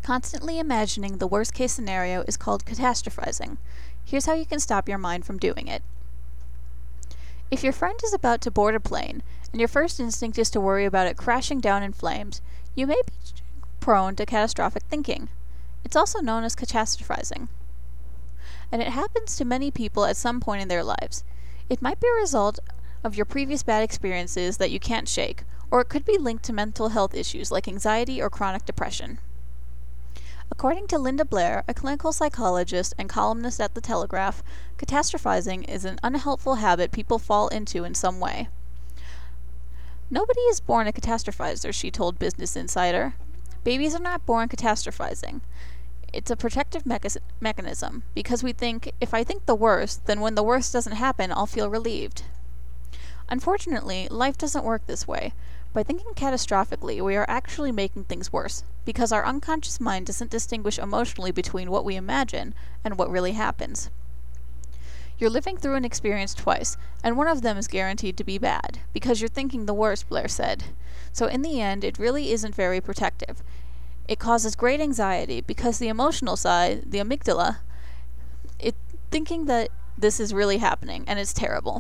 Constantly imagining the worst case scenario is called catastrophizing. Here's how you can stop your mind from doing it. If your friend is about to board a plane, and your first instinct is to worry about it crashing down in flames, you may be prone to catastrophic thinking. It's also known as catastrophizing. And it happens to many people at some point in their lives. It might be a result of your previous bad experiences that you can't shake, or it could be linked to mental health issues like anxiety or chronic depression. According to Linda Blair, a clinical psychologist and columnist at The Telegraph, catastrophizing is an unhelpful habit people fall into in some way. Nobody is born a catastrophizer, she told Business Insider. Babies are not born catastrophizing. It's a protective mechanism, because we think, if I think the worst, then when the worst doesn't happen, I'll feel relieved. Unfortunately, life doesn't work this way. By thinking catastrophically, we are actually making things worse, because our unconscious mind doesn't distinguish emotionally between what we imagine and what really happens. You're living through an experience twice, and one of them is guaranteed to be bad, because you're thinking the worst, Blair said. So in the end, it really isn't very protective. It causes great anxiety, because the emotional side, the amygdala, it's thinking that this is really happening, and it's terrible.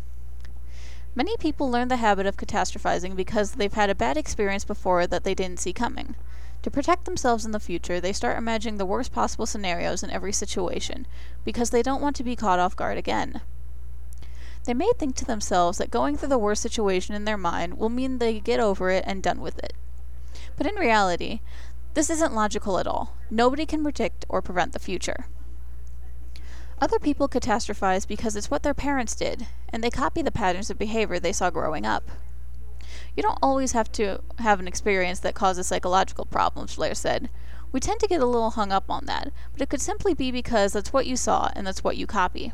Many people learn the habit of catastrophizing because they've had a bad experience before that they didn't see coming. To protect themselves in the future, they start imagining the worst possible scenarios in every situation, because they don't want to be caught off guard again. They may think to themselves that going through the worst situation in their mind will mean they get over it and done with it. But in reality, this isn't logical at all. Nobody can predict or prevent the future. Other people catastrophize because it's what their parents did, and they copy the patterns of behavior they saw growing up. You don't always have to have an experience that causes psychological problems, Blair said. We tend to get a little hung up on that, but it could simply be because that's what you saw and that's what you copy.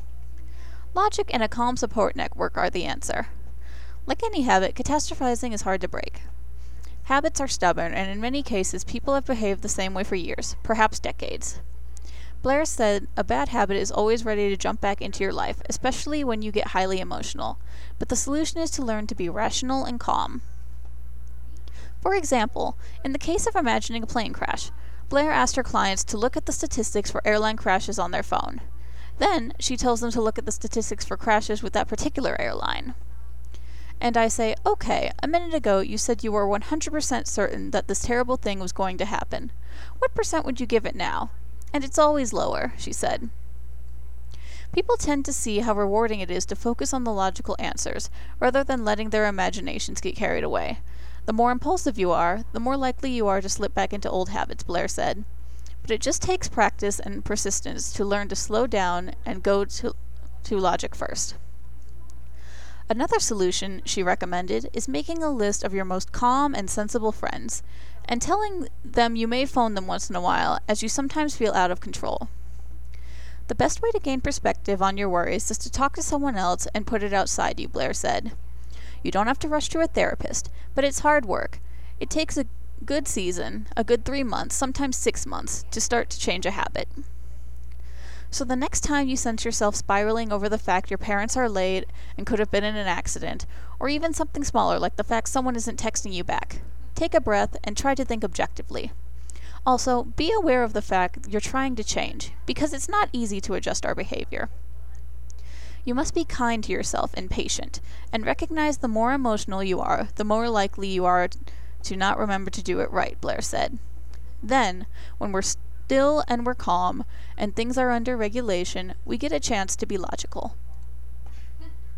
Logic and a calm support network are the answer. Like any habit, catastrophizing is hard to break. Habits are stubborn, and in many cases, people have behaved the same way for years, perhaps decades. Blair said, a bad habit is always ready to jump back into your life, especially when you get highly emotional. But the solution is to learn to be rational and calm. For example, in the case of imagining a plane crash, Blair asked her clients to look at the statistics for airline crashes on their phone. Then, she tells them to look at the statistics for crashes with that particular airline. And I say, okay, a minute ago you said you were 100% certain that this terrible thing was going to happen. What percent would you give it now? And it's always lower, she said. People tend to see how rewarding it is to focus on the logical answers, rather than letting their imaginations get carried away. The more impulsive you are, the more likely you are to slip back into old habits, Blair said. But it just takes practice and persistence to learn to slow down and go to logic first. Another solution, she recommended, is making a list of your most calm and sensible friends, and telling them you may phone them once in a while, as you sometimes feel out of control. The best way to gain perspective on your worries is to talk to someone else and put it outside you, Blair said. You don't have to rush to a therapist, but it's hard work. It takes a good season, a good 3 months, sometimes 6 months, to start to change a habit. So the next time you sense yourself spiraling over the fact your parents are late and could have been in an accident, or even something smaller like the fact someone isn't texting you back, take a breath and try to think objectively. Also, be aware of the fact you're trying to change, because it's not easy to adjust our behavior. You must be kind to yourself and patient, and recognize the more emotional you are, the more likely you are to not remember to do it right, Blair said. Then, when we're still and we're calm, and things are under regulation, we get a chance to be logical.